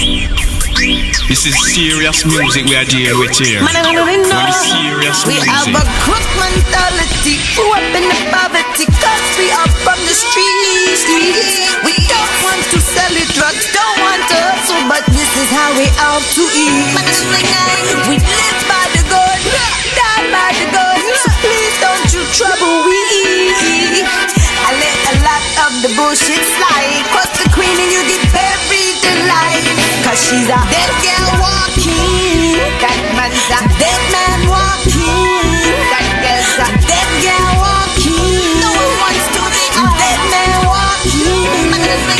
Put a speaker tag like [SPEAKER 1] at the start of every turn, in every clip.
[SPEAKER 1] This is serious music we are dealing with here.
[SPEAKER 2] Man, I don't really know.
[SPEAKER 1] Serious
[SPEAKER 2] we
[SPEAKER 1] music.
[SPEAKER 2] have a crook mentality. Grew up in the poverty, cause we are from the streets. We don't want to sell it, drugs, don't want to hustle, but this is how we ought to eat. We live by the gun, die by the gun. So please don't you trouble we. I let a lot of the bullshit slide. Cross the queen and you get buried alive. Cause she's a dead girl walking. That man's a dead man walking. That girl's a dead girl walking. No one wants to be a dead man walking.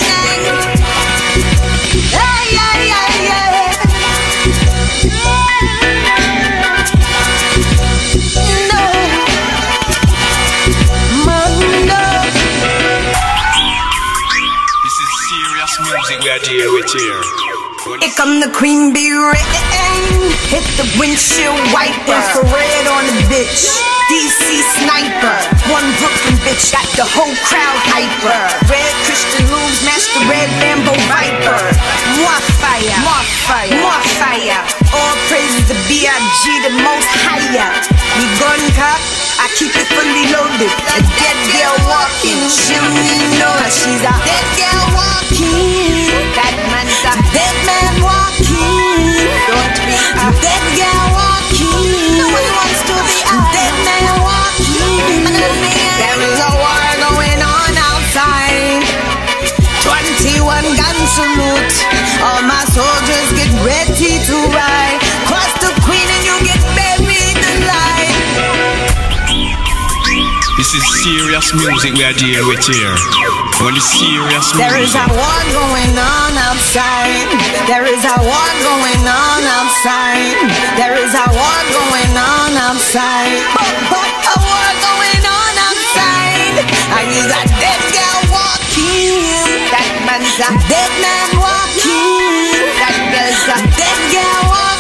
[SPEAKER 2] Ay, ay, ay, ay. No. No.
[SPEAKER 1] This is serious music we are dealing with here.
[SPEAKER 2] Here come the queen bee rain. Hit the windshield wiper. Infrared on the bitch. DC sniper. One Brooklyn bitch got the whole crowd hyper. Red Christian moves match the red Lambo Viper. More fire, more fire, more fire. All praises to B.I.G. the most higher. Me gun cock, I keep it fully loaded. A dead girl walking, she don't even know her. She's a dead girl walking. That man's a dead man walking. Don't be a dead girl walking. No one wants to be a dead man walking. There is a war going on outside. 21 gun salute. All my soldiers get ready to ride. Cross the queen and you get buried alive.
[SPEAKER 1] This is serious music we are dealing with here. Only serious music.
[SPEAKER 2] There is a war going on outside. There is a war going on outside. There is a war going on outside. A war going on outside. I is a dead girl walking. That man's a dead man walking. That girl's a dead girl walking.